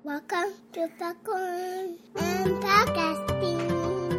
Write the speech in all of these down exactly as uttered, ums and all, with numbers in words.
Welcome to Popcorn and Podcasting.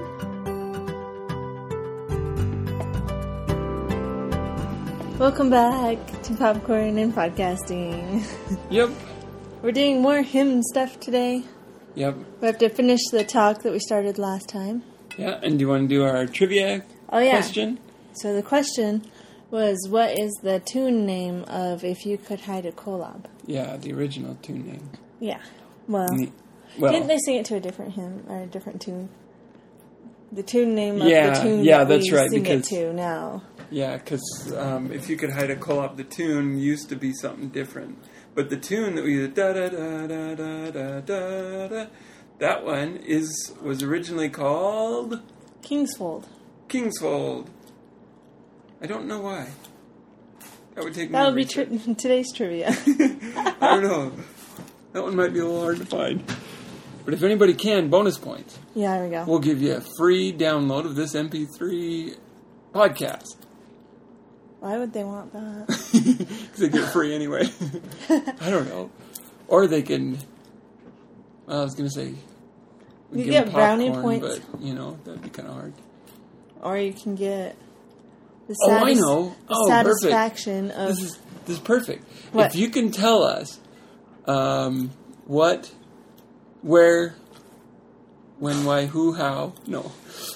Welcome back to Popcorn and Podcasting. Yep. We're doing more hymn stuff today. Yep. We have to finish the talk that we started last time. Yeah, and do you want to do our trivia oh, yeah. question? So the question was, what is the tune name of If You Could Hide a Kolob? Yeah, the original tune name. Yeah. Well, well, didn't they sing it to a different hymn or a different tune? The tune name of yeah, the tune yeah, that that's we right, sing because, it to now. Yeah, because um, If You Could Hide a Kolob, the tune used to be something different. But the tune that we did, da da da da da da da da, that one is was originally called Kingsfold. Kingsfold. I don't know why. That would take. That would be tri- today's trivia. I don't know. That one might be a little hard to find. But if anybody can, bonus points. Yeah, there we go. We'll give you a free download of this M P three podcast. Why would they want that? Because they get it free anyway. I don't know. Or they can... Well, I was going to say... You get them brownie popcorn, points. But, you know, that'd be kind of hard. Or you can get... The oh, satis- I know. The oh, satisfaction perfect. of... This is, this is perfect. What? If you can tell us um, what, where, when, why, who, how... No.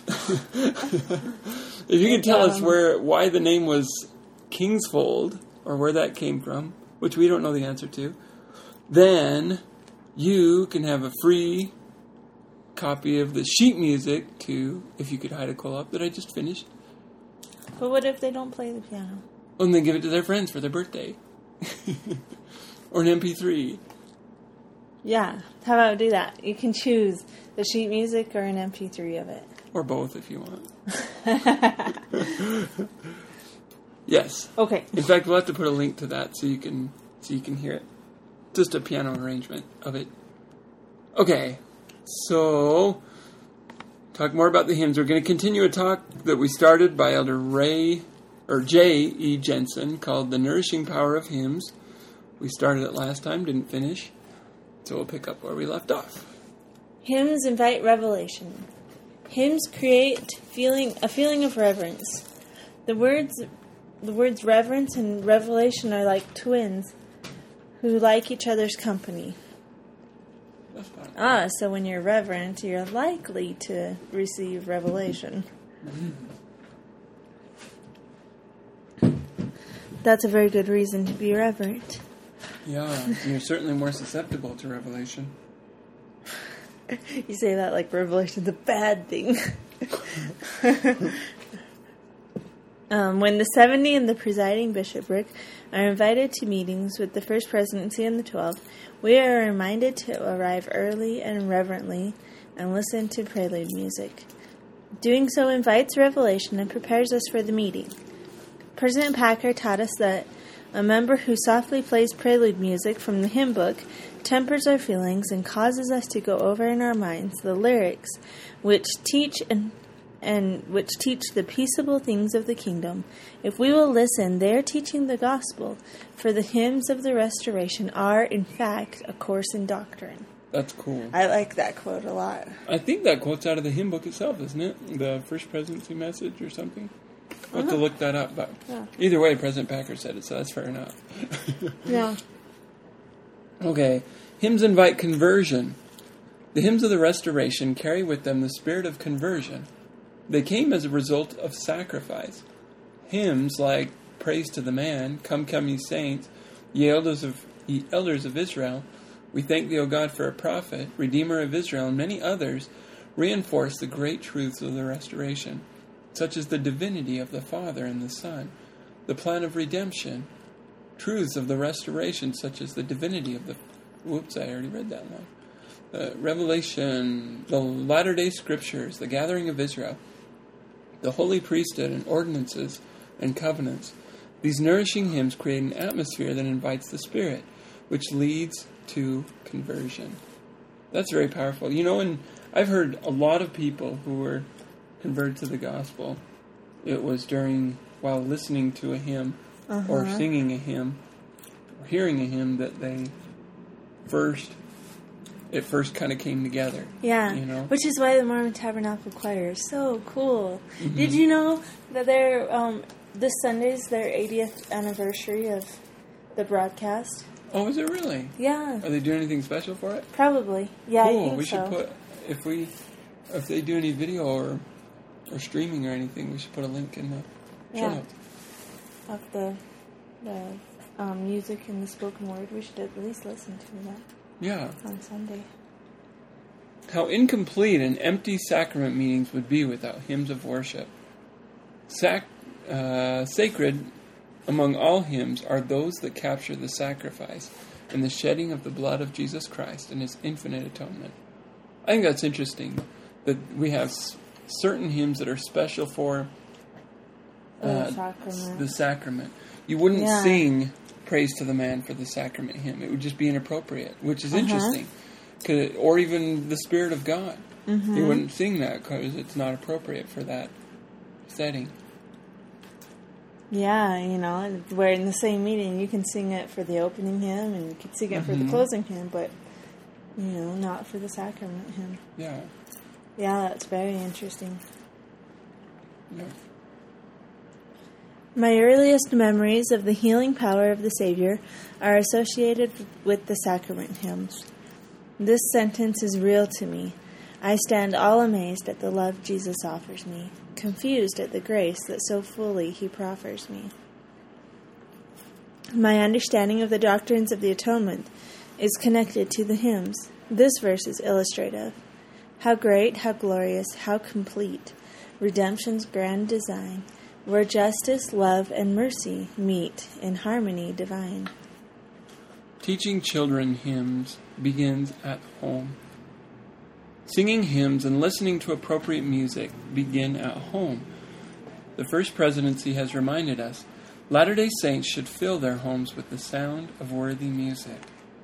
If you can tell us where why the name was Kingsfold, or where that came from, which we don't know the answer to, then you can have a free copy of the sheet music to If You Could Hide a Kolob that I just finished. But what if they don't play the piano? Oh, and then give it to their friends for their birthday. Or an M P three. Yeah. How about we do that? You can choose the sheet music or an M P three of it. Or both if you want. Yes. Okay. In fact, we'll have to put a link to that so you can so you can hear it. Just a piano arrangement of it. Okay. So, talk more about the hymns. We're going to continue a talk that we started by Elder Ray or J E Jensen called The Nourishing Power of Hymns. We started it last time, didn't finish. So we'll pick up where we left off. Hymns invite revelation. Hymns create feeling a feeling of reverence. The words the words reverence and revelation are like twins who like each other's company. That's fine. Ah, so when you're reverent, you're likely to receive revelation. Mm-hmm. That's a very good reason to be reverent. Yeah, you're certainly more susceptible to revelation. You say that like revelation's a bad thing. um, when the seventy and the presiding bishopric are invited to meetings with the First Presidency and the Twelve, we are reminded to arrive early and reverently and listen to prelude music. Doing so invites revelation and prepares us for the meeting. President Packer taught us that a member who softly plays prelude music from the hymn book tempers our feelings and causes us to go over in our minds the lyrics which teach and and which teach the peaceable things of the kingdom. If we will listen, they are teaching the gospel, for the hymns of the restoration are, in fact, a course in doctrine. That's cool. I like that quote a lot. I think that quote's out of the hymn book itself, isn't it? The First Presidency Message or something? I'll have to look that up, but yeah. Either way, President Packer said it, so that's fair enough. Yeah. Okay. Hymns invite conversion. The hymns of the Restoration carry with them the spirit of conversion. They came as a result of sacrifice. Hymns like Praise to the Man, Come, Come, Ye Saints, Ye Elders of, ye elders of Israel, We Thank Thee, O God, for a Prophet, Redeemer of Israel, and many others reinforce the great truths of the Restoration, such as the divinity of the Father and the Son, the plan of redemption, truths of the Restoration, such as the divinity of the... Whoops, I already read that one. Uh, Revelation, the latter-day Scriptures, the gathering of Israel, the holy priesthood and ordinances and covenants. These nourishing hymns create an atmosphere that invites the Spirit, which leads to conversion. That's very powerful. You know, and I've heard a lot of people who were converted to the gospel. It was during, while listening to a hymn uh-huh. or singing a hymn or hearing a hymn that they first it first kind of came together. Yeah, you know, which is why the Mormon Tabernacle Choir is so cool. Mm-hmm. Did you know that they're um, this Sunday's their eightieth anniversary of the broadcast? Oh, is it really? Yeah. Are they doing anything special for it? Probably. Yeah, cool. I think we so. should put if we if they do any video or or streaming or anything, we should put a link in the show Yeah. notes. Of the the um, music and the spoken word, we should at least listen to that Yeah. on Sunday. How incomplete and empty sacrament meetings would be without hymns of worship. Sac- uh, sacred among all hymns are those that capture the sacrifice and the shedding of the blood of Jesus Christ and His infinite atonement. I think that's interesting that we have s- certain hymns that are special for uh, the sacrament. the sacrament. You wouldn't Yeah. sing Praise to the Man for the sacrament hymn. It would just be inappropriate, which is Uh-huh. interesting. 'Cause- or even the Spirit of God. Mm-hmm. You wouldn't sing that because it's not appropriate for that setting. Yeah, you know, where in the same meeting you can sing it for the opening hymn and you can sing it for the Mhm. closing hymn, but, you know, not for the sacrament hymn. Yeah. Yeah, that's very interesting. Yeah. My earliest memories of the healing power of the Savior are associated with the sacrament hymns. This sentence is real to me. I stand all amazed at the love Jesus offers me, confused at the grace that so fully He proffers me. My understanding of the doctrines of the atonement is connected to the hymns. This verse is illustrative. How great, how glorious, how complete, redemption's grand design, where justice, love, and mercy meet in harmony divine. Teaching children hymns begins at home. Singing hymns and listening to appropriate music begin at home. The First Presidency has reminded us Latter-day Saints should fill their homes with the sound of worthy music.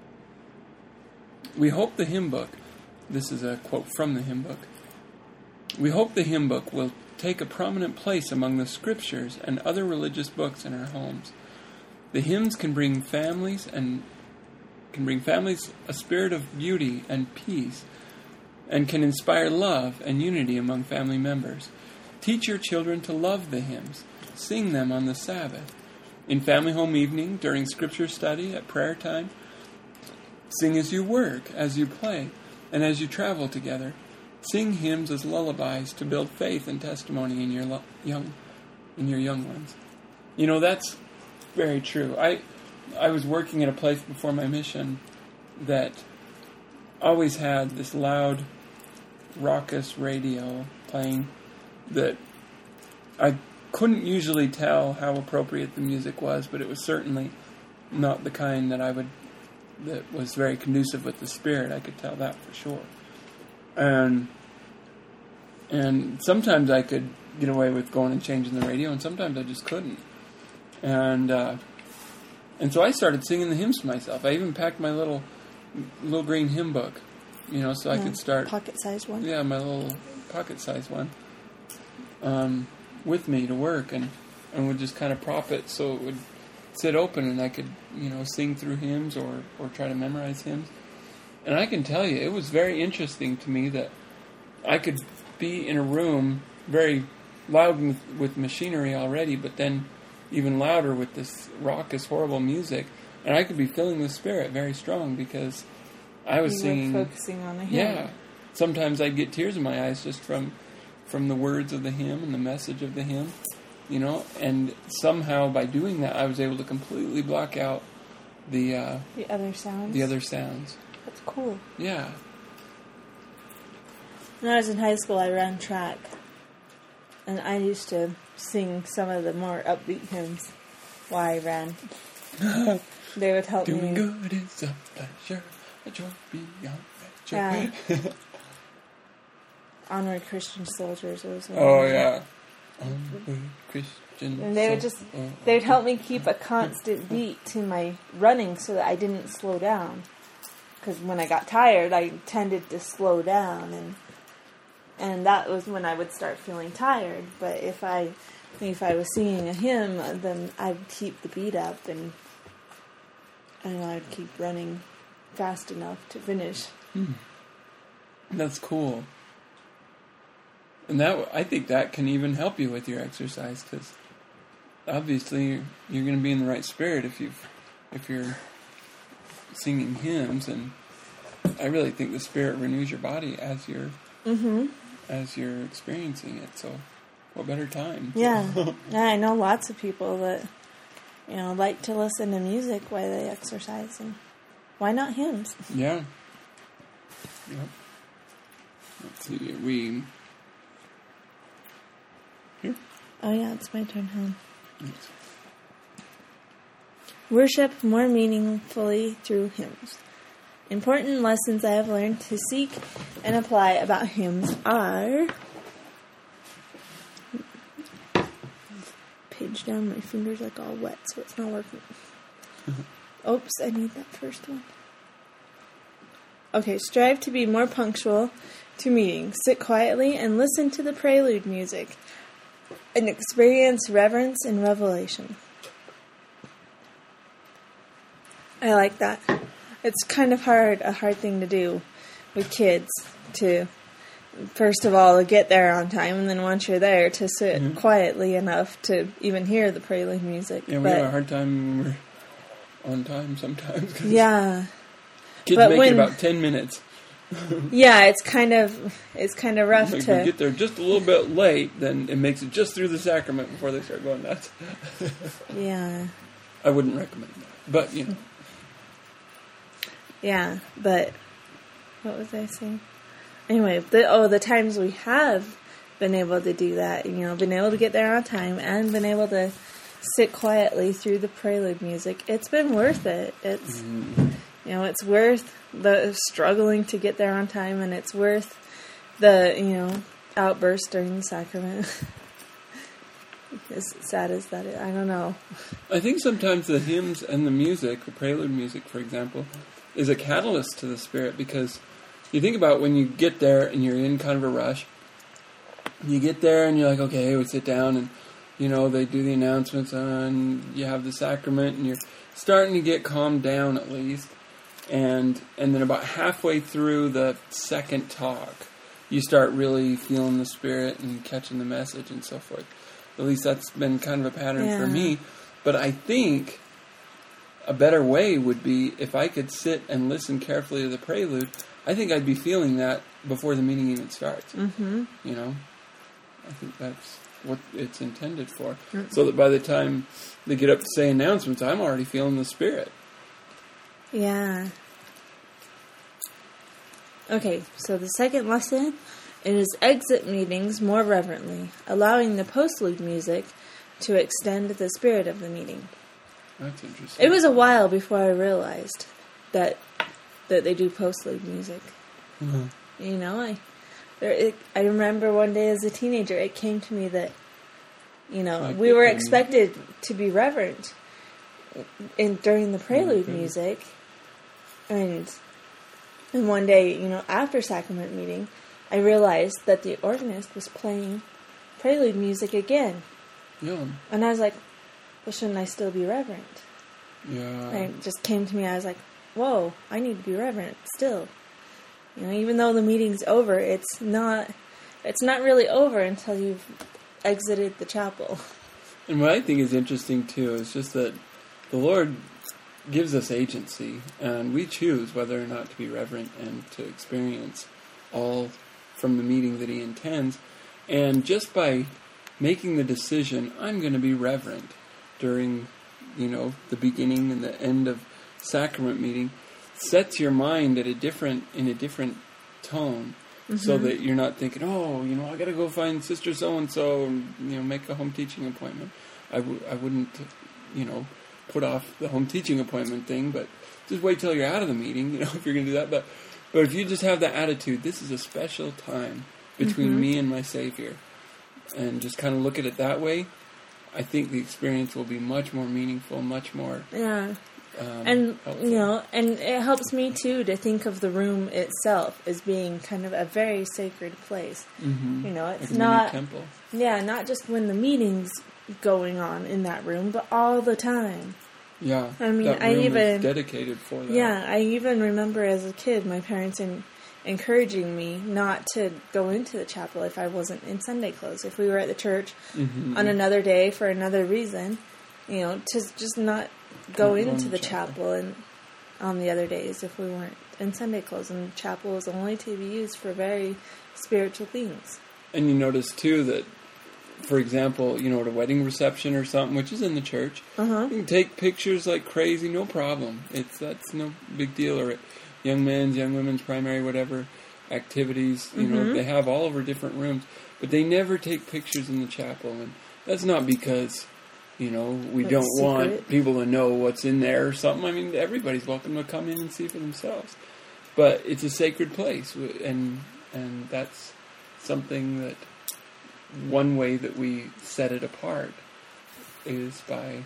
We hope the hymn book, this is a quote from the hymn book, we hope the hymn book will take a prominent place among the scriptures and other religious books in our homes. The hymns can bring families and can bring families a spirit of beauty and peace, and can inspire love and unity among family members. Teach your children to love the hymns. Sing them on the Sabbath. In family home evening, during scripture study, at prayer time, sing as you work, as you play, and as you travel together. Sing hymns as lullabies to build faith and testimony in your lo- young, in your young ones. You know, that's very true. I, I was working at a place before my mission that always had this loud, raucous radio playing that I couldn't usually tell how appropriate the music was, but it was certainly not the kind that I would that was very conducive with the Spirit. I could tell that for sure. And and sometimes I could get away with going and changing the radio, and sometimes I just couldn't. And uh, and so I started singing the hymns to myself. I even packed my little little green hymn book, you know, so I Yeah, could start pocket-sized one. yeah, my little pocket-sized one, um, with me to work, and, and would just kind of prop it so it would sit open, and I could, you know, sing through hymns or, or try to memorize hymns. And I can tell you, it was very interesting to me that I could be in a room very loud with, with machinery already, but then even louder with this raucous, horrible music, and I could be feeling the Spirit very strong because I was You singing. were focusing on the hymn. Yeah. Sometimes I'd get tears in my eyes just from from the words of the hymn and the message of the hymn, you know, and somehow by doing that I was able to completely block out the uh, The other sounds. the other sounds. That's cool. Yeah. When I was in high school, I ran track, and I used to sing some of the more upbeat hymns while I ran. They would help Doing me. good is a pleasure, a joy beyond measure. Yeah. Onward Christian Soldiers. It was one Oh of them. yeah. Onward Christian. And they would just, they would help me keep a constant beat to my running so that I didn't slow down. Because when I got tired, I tended to slow down, and and that was when I would start feeling tired. But if I, if I was singing a hymn, then I'd keep the beat up, and and I'd keep running fast enough to finish. Hmm. That's cool. And that, I think that can even help you with your exercise, because obviously you're going to be in the right spirit if you if you're singing hymns, and I really think the spirit renews your body as you're Mm-hmm. as you're experiencing it. So, what better time? Yeah. Yeah, I know lots of people that, you know, like to listen to music while they exercise, and why not hymns? Yeah. Yep. Let's see. Are we here? Oh yeah, it's my turn, huh? Thanks. Worship more meaningfully through hymns. Important lessons I have learned to seek and apply about hymns are... Page down, my finger's like all wet, so it's not working. Oops, I need that first one. Okay, strive to be more punctual to meetings. Sit quietly and listen to the prelude music and experience reverence and revelation. I like that. It's kind of hard, a hard thing to do with kids to, first of all, get there on time, and then once you're there, to sit mm-hmm. quietly enough to even hear the prelude music. Yeah, we but, have a hard time when we're on time sometimes. Yeah. Kids but make when, it about ten minutes. Yeah, it's kind of it's kind of rough if to... If we get there just a little bit late, then it makes it just through the sacrament before they start going nuts. Yeah. I wouldn't recommend that, but, you know. Yeah, but what was I saying? Anyway, the, oh, the times we have been able to do that, you know, been able to get there on time and been able to sit quietly through the prelude music, it's been worth it. It's, mm. you know, it's worth the struggling to get there on time, and it's worth the, you know, outburst during the sacrament. As sad as that is, I don't know. I think sometimes the hymns and the music, the prelude music, for example, is a catalyst to the Spirit, because you think about when you get there and you're in kind of a rush. You get there and you're like, okay, we sit down, and, you know, they do the announcements, and you have the sacrament, and you're starting to get calmed down at least. And and then about halfway through the second talk, you start really feeling the Spirit and catching the message and so forth. At least that's been kind of a pattern yeah. for me. But I think a better way would be if I could sit and listen carefully to the prelude. I think I'd be feeling that before the meeting even starts. Mm-hmm. You know? I think that's what it's intended for. Mm-hmm. So that by the time they get up to say announcements, I'm already feeling the Spirit. Yeah. Okay, so the second lesson is exit meetings more reverently, allowing the postlude music to extend the spirit of the meeting. That's interesting. It was a while before I realized that that they do postlude music. Mm-hmm. You know, I there, it, I remember one day as a teenager, it came to me that, you know, like we were expected to be reverent in during the prelude mm-hmm. music, and and one day, you know, after sacrament meeting, I realized that the organist was playing prelude music again. Yeah. And I was like, well, shouldn't I still be reverent? Yeah. And it just came to me, I was like, whoa, I need to be reverent still. You know, even though the meeting's over, it's not it's not really over until you've exited the chapel. And what I think is interesting, too, is just that the Lord gives us agency, and we choose whether or not to be reverent and to experience all from the meeting that He intends. And just by making the decision, I'm going to be reverent during, you know, the beginning and the end of sacrament meeting, sets your mind at a different in a different tone, mm-hmm. so that you're not thinking, oh, you know, I got to go find Sister so and so, and you know, make a home teaching appointment. I w- I wouldn't, you know, put off the home teaching appointment thing, but just wait till you're out of the meeting, you know, if you're going to do that. But but if you just have that attitude, this is a special time between mm-hmm. me and my Savior, and just kind of look at it that way, I think the experience will be much more meaningful, much more yeah. Um, and helpful. You know, and it helps me too to think of the room itself as being kind of a very sacred place. Mm-hmm. You know, it's like not a mini temple. Yeah, not just when the meeting's going on in that room, but all the time. Yeah. I mean, that I room even is dedicated for that. Yeah, I even remember as a kid my parents in, encouraging me not to go into the chapel if I wasn't in Sunday clothes. If we were at the church Mm-hmm. on another day for another reason, you know, to just not go Not go into in the the chapel, chapel. and on the other days if we weren't in Sunday clothes. And the chapel was only to be used for very spiritual things. And you notice too that, for example, you know, at a wedding reception or something, which is in the church, Uh-huh. you can take pictures like crazy, no problem. It's that's no big deal. Or at young men's, young women's primary, whatever activities, you know, Mhm. they have all over different rooms, but they never take pictures in the chapel, and that's not because, you know, we That's don't want secret. people to know what's in there or something. I mean, everybody's welcome to come in and see for themselves, but it's a sacred place, and and that's something that. One way that we set it apart is by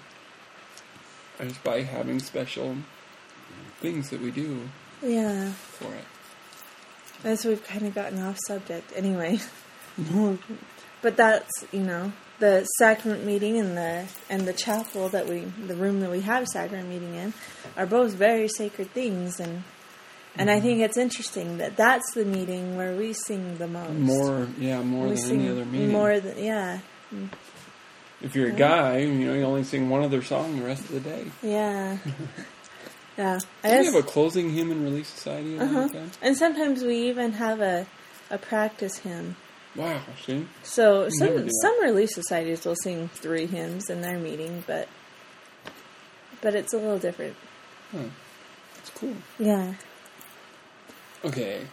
is by having special things that we do Yeah. for it. As we've kind of gotten off subject anyway. But that's, you know, the sacrament meeting and the and the chapel that we, the room that we have sacrament meeting in, are both very sacred things. And and I think it's interesting that that's the meeting where we sing the most. More, yeah, more we than sing any other meeting. More than, yeah. If you're a guy, you know, you only sing one other song the rest of the day. Yeah. Yeah. I Do we guess, have a closing hymn and release society at uh-huh. any time? And sometimes we even have a, a practice hymn. Wow, see? So Never do some that. some relief societies will sing three hymns in their meeting, but but it's a little different. Huh. That's cool. Yeah. Okay.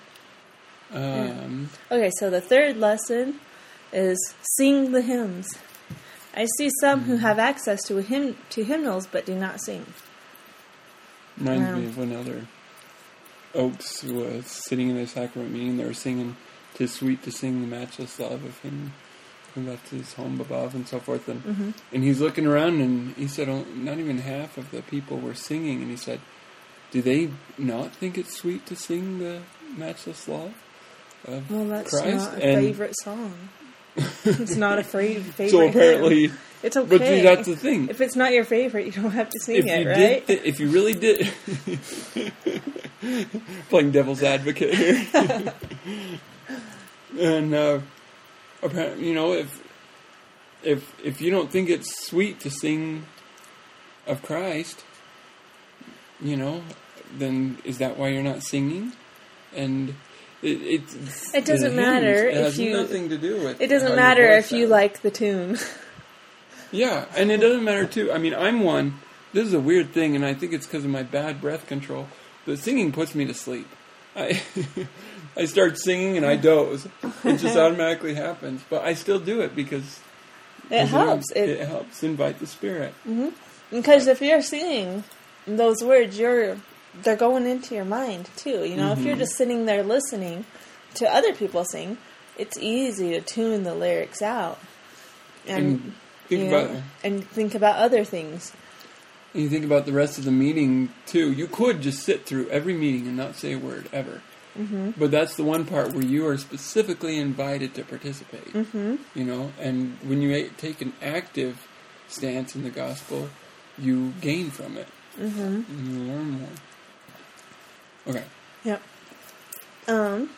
Um, Okay, so the third lesson is sing the hymns. I see some who have access to a hymn to hymnals but do not sing. reminds Wow. me of when Elder Oaks was sitting in the sacrament meeting. They were singing "'Tis sweet to sing the matchless love of Him who left His home above," and so forth. And Mm-hmm. and he's looking around, and he said, oh, not even half of the people were singing. And he said, "Do they not think it's sweet to sing the matchless love of Well, that's Christ?" not a And favorite song. It's not a fra- favorite. so apparently, hymn. It's okay. but see, that's the thing. If it's not your favorite, you don't have to sing If it, you right? did, th- if you really did, playing devil's advocate here, and uh, apparently, you know, if if if you don't think it's sweet to sing of Christ, you know, then is that why you're not singing? And it it's, It doesn't the hymns, matter It has if you- nothing to do with. It doesn't how your matter voice if you sounds. like the tune. Yeah, and it doesn't matter too. I mean, I'm one. This is a weird thing, and I think it's because of my bad breath control. But singing puts me to sleep. I I start singing and I doze. It just automatically happens. But I still do it because It helps. It, It, it helps invite the Spirit. because if you're singing those words, you're they're going into your mind too. You know, if you're just sitting there listening to other people sing, it's easy to tune the lyrics out and, And think you know, about and think about other things. and you think about the rest of the meeting too. You could just sit through every meeting and not say a word ever. Mm-hmm. But that's the one part where you are specifically invited to participate. Mm-hmm. You know, and when you a- take an active stance in the gospel, you gain from it. Mm-hmm. And you learn more. Okay. Yep. Um.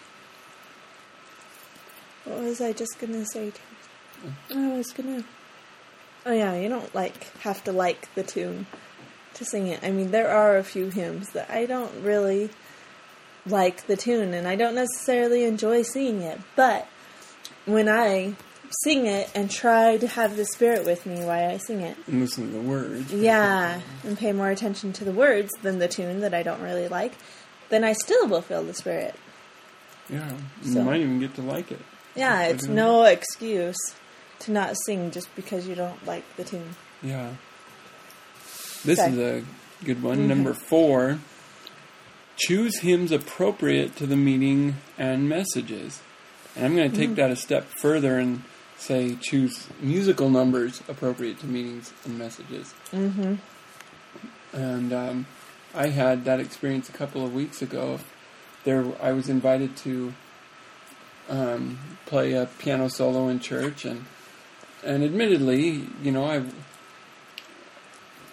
What was I just gonna say? To I was gonna. Oh yeah, you don't like have to like the tune to sing it. I mean, there are a few hymns that I don't really like the tune, and I don't necessarily enjoy singing it. But when I sing it and try to have the Spirit with me while I sing it, And listen to the words. yeah, and pay more attention to the words than the tune that I don't really like, then I still will feel the Spirit. Yeah. You So- might even get to like it. Yeah, it's no excuse to not sing just because you don't like the tune. Yeah. This Okay. is a good one. Number four. Choose hymns appropriate to the meeting and messages. And I'm going to take that a step further and say choose musical numbers appropriate to meetings and messages. Mm-hmm. And um, I had that experience a couple of weeks ago. There, I was invited to um, play a piano solo in church, and and admittedly, you know, I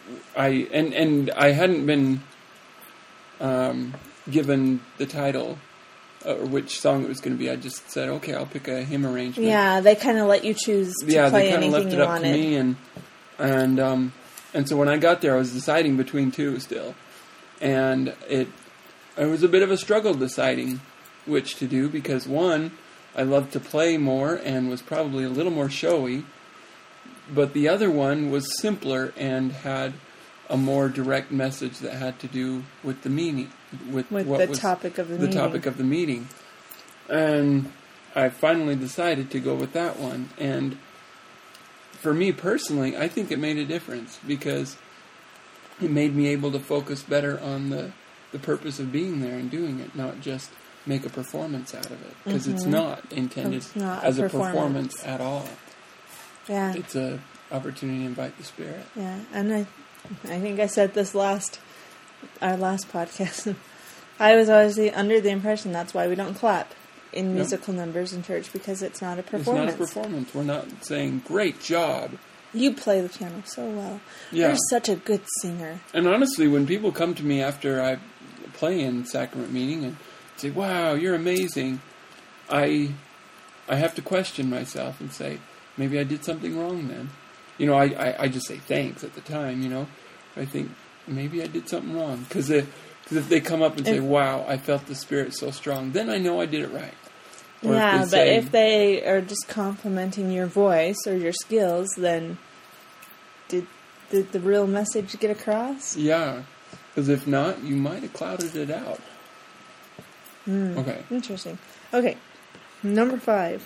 I and and I hadn't been um, given the title uh, or which song it was going to be. I just said, okay, I'll pick a hymn arrangement. Yeah, they kind of let you choose to yeah, play they kind of anything left it you up wanted. to me, and and um, and so when I got there, I was deciding between two still, and it it was a bit of a struggle deciding which to do, because one, I loved to play more and was probably a little more showy, but the other one was simpler and had a more direct message that had to do with the meaning, with, With what the was topic of the, the meeting. topic of the meeting. And I finally decided to go with that one. And for me personally, I think it made a difference, because it made me able to focus better on the, the purpose of being there and doing it, not just make a performance out of it, because mm-hmm. it's not intended it's not as a a performance. performance at all. Yeah, it's a opportunity to invite the Spirit. Yeah, and I, I think I said this last, our last podcast. I was always the, under the impression that's why we don't clap in musical yep. numbers in church, because it's not a performance. It's not a performance. We're not saying "great job." You play the piano so well. Yeah. You're such a good singer. And honestly, when people come to me after I play in sacrament meeting and say, "Wow, you're amazing," I I have to question myself and say, maybe I did something wrong then. You know, I, I, I just say thanks at the time, you know. I think maybe I did something wrong. Because if, if they come up and say, wow, I felt the Spirit so strong, then I know I did it right. Or yeah, if but say, if they are just complimenting your voice or your skills, then did, did the real message get across? Yeah. Because if not, you might have clouded it out. Mm, okay. Interesting. Okay. Number five.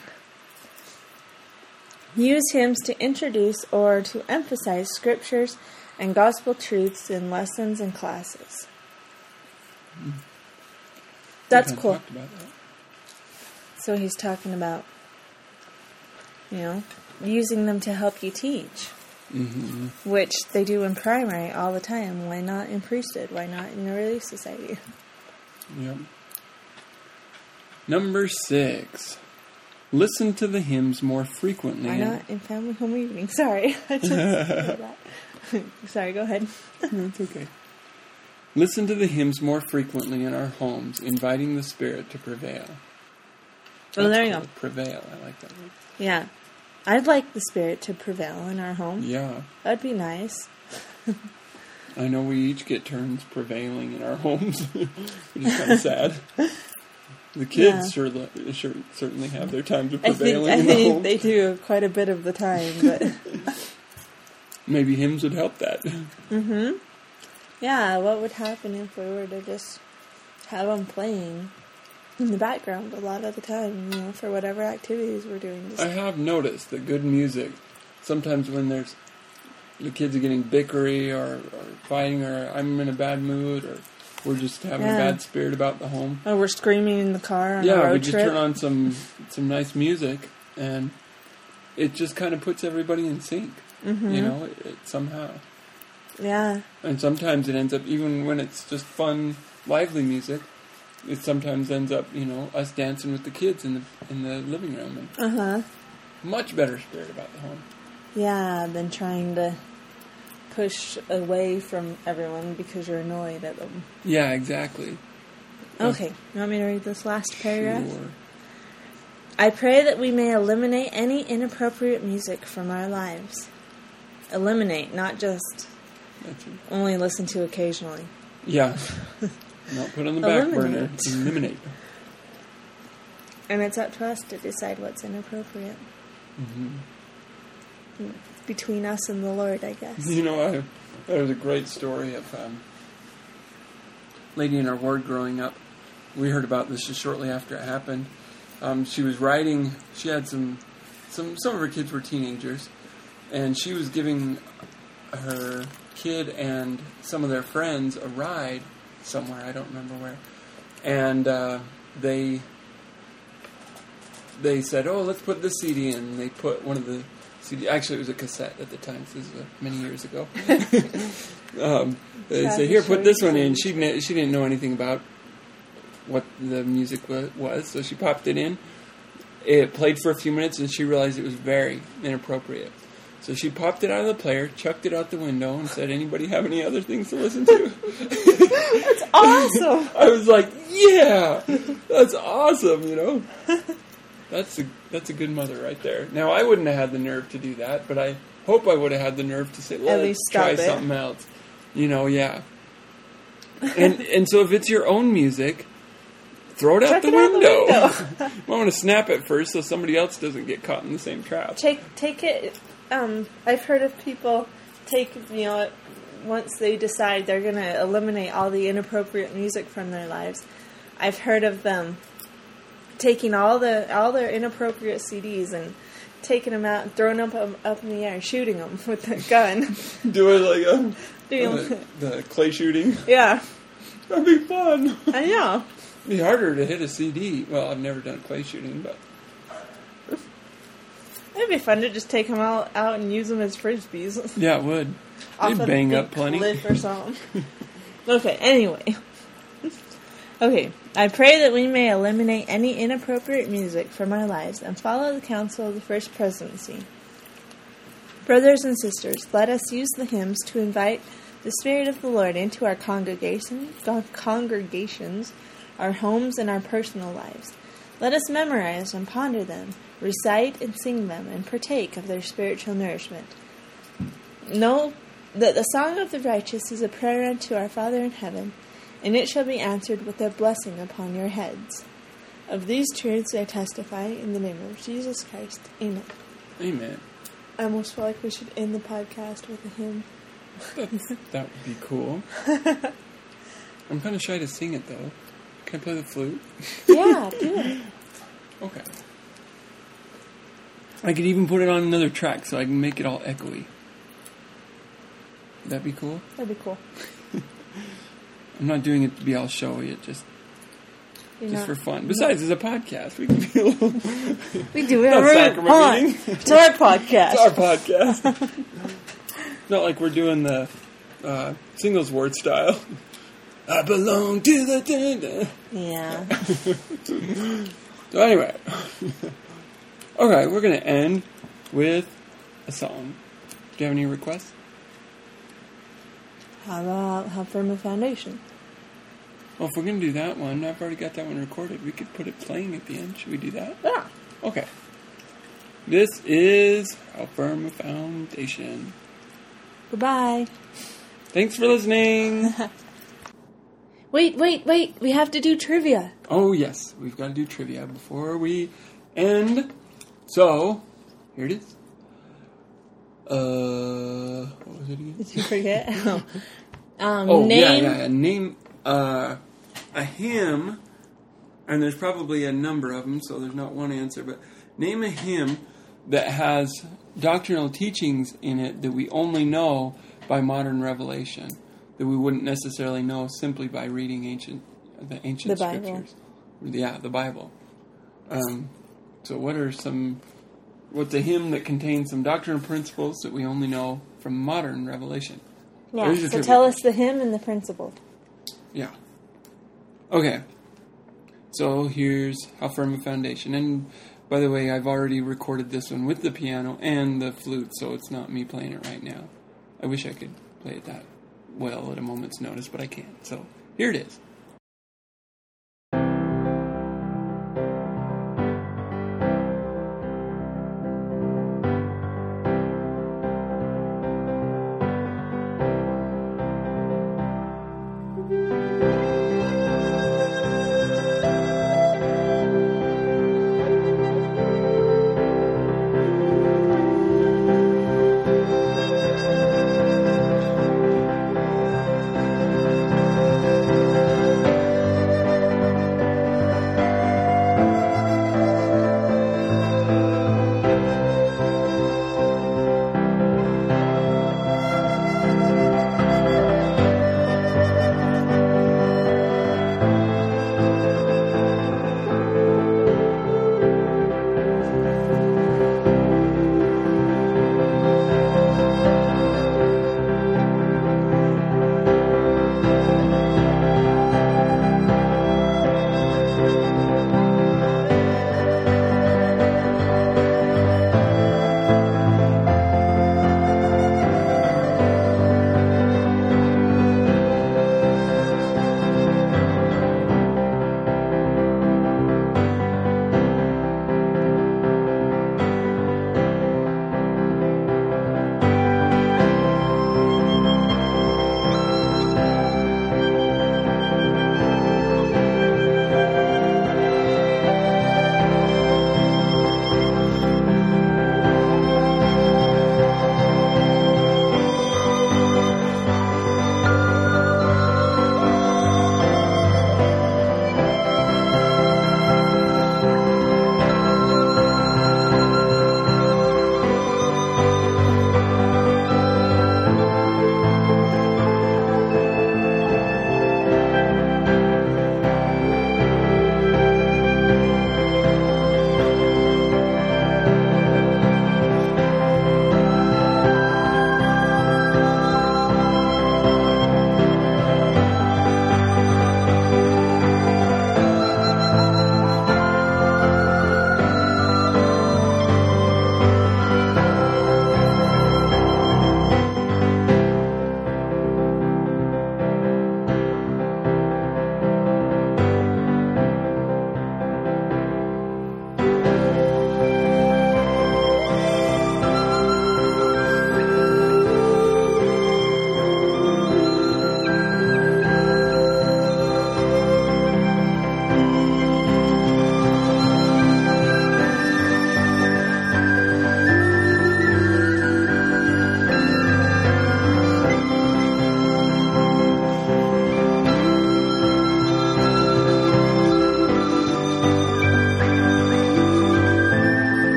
Use hymns to introduce or to emphasize scriptures and gospel truths in lessons and classes. Mm. That's we cool. Talked about that. So he's talking about, you know, using them to help you teach. Mm-hmm. Which they do in primary all the time. Why not in priesthood? Why not in the Relief Society? Yep. Number six. Listen to the hymns more frequently. Why not in family home evening? Sorry. I just said that. Sorry, go ahead. No, it's okay. Listen to the hymns more frequently in our homes, inviting the Spirit to prevail. Oh, there you cool. go. Prevail. I like that word. Yeah. I'd like the Spirit to prevail in our home. Yeah. That'd be nice. I know we each get turns prevailing in our homes, which is kind of sad. The kids yeah. sure, sure, certainly have their times of prevailing I think, in the I think home. they do quite a bit of the time, but maybe hymns would help that. Mm-hmm. Yeah, what would happen if we were to just have them playing in the background a lot of the time, you know, for whatever activities we're doing? Just... I have noticed that good music, sometimes when there's the kids are getting bickery or, or fighting, or I'm in a bad mood, or we're just having yeah. a bad spirit about the home. Oh, we're screaming in the car on yeah, a road we just trip. turn on some some nice music, and it just kind of puts everybody in sync. Mm-hmm. You know, it, it, somehow. Yeah. And sometimes it ends up, even when it's just fun, lively music, it sometimes ends up, you know, us dancing with the kids in the in the living room. And uh-huh. Much better spirit about the home. Yeah, than trying to push away from everyone because you're annoyed at them. Yeah, exactly. Okay, you want me to read this last paragraph? Sure. I pray that we may eliminate any inappropriate music from our lives. Eliminate, not just only listen to occasionally. Yeah. Not put on the back Eliminate. burner. Eliminate. And it's up to us to decide what's inappropriate. Mm-hmm. It's between us and the Lord, I guess. You know, I, there was a great story of um, a lady in our ward growing up. We heard about this just shortly after it happened. Um, she was riding, she had some, some, some of her kids were teenagers, and she was giving her kid and some of their friends a ride somewhere, I don't remember where, and uh, they they said, oh, let's put this C D in, and they put one of the C D, actually it was a cassette at the time, so this was uh, many years ago. um, they said, here, put this one in. She didn't, she didn't know anything about what the music was, so she popped it in. It played for a few minutes, and she realized it was very inappropriate. So she popped it out of the player, chucked it out the window, and said, anybody have any other things to listen to? That's awesome. I was like, yeah, that's awesome, you know? That's a, that's a good mother right there. Now, I wouldn't have had the nerve to do that, but I hope I would have had the nerve to say, let's least try stop it. something else. You know, yeah. And and so if it's your own music, throw it, out the, it out the window. window. I want to snap it first so somebody else doesn't get caught in the same trap. Take take it. Um, I've heard of people take, you know, once they decide they're going to eliminate all the inappropriate music from their lives. I've heard of them taking all the all their inappropriate C Ds and taking them out and throwing them up, up in the air, shooting them with a gun. Doing like a, Doing, the, the clay shooting. Yeah. That'd be fun. I know. It'd be harder to hit a C D. Well, I've never done clay shooting, but... It'd be fun to just take them out, out and use them as frisbees. Yeah, it would. Off They'd of bang the up plenty. cliff or something. Okay, anyway. Okay, I pray that we may eliminate any inappropriate music from our lives and follow the counsel of the First Presidency. Brothers and sisters, let us use the hymns to invite the Spirit of the Lord into our congregation, congregations, our homes, and our personal lives. Let us memorize and ponder them, recite and sing them, and partake of their spiritual nourishment. Know that the song of the righteous is a prayer unto our Father in heaven, and it shall be answered with a blessing upon your heads. Of these truths I testify in the name of Jesus Christ. Amen. Amen. I almost feel like we should end the podcast with a hymn. That's, that would be cool. I'm kind of shy to sing it, though. Can I play the flute? Yeah, do it. Okay. I could even put it on another track so I can make it all echoey. Would that be cool? That'd be cool. I'm not doing it to be all showy. It just You're just not, for fun. Besides, it's a podcast. We can be a little... We do it. Not Hold sacrament on. meeting. It's our podcast. It's our podcast. Not like we're doing the uh, singles word style. I belong to the... Da-da. Yeah. So anyway. Okay, we're going to end with a song. Do you have any requests? How about How Firm a Foundation? Well, if we're going to do that one, I've already got that one recorded. We could put it playing at the end. Should we do that? Yeah. Okay. This is How Firm a Foundation. Goodbye. Thanks for listening. Wait, wait, wait. We have to do trivia. Oh, yes. We've got to do trivia before we end. So, here it is. Uh, what was it again? Did you forget? oh, um, Oh, name. yeah, yeah, yeah. Name uh, a hymn, and there's probably a number of them, so there's not one answer, but name a hymn that has doctrinal teachings in it that we only know by modern revelation, that we wouldn't necessarily know simply by reading ancient the ancient The Bible. scriptures. Yeah, the Bible. Um, so what are some... What's a hymn that contains some doctrinal principles that we only know from modern revelation? Yeah, There's your so trivia tell us question. the hymn and the principle. Yeah. Okay. So here's How Firm a Foundation. And by the way, I've already recorded this one with the piano and the flute, so it's not me playing it right now. I wish I could play it that well at a moment's notice, but I can't. So here it is.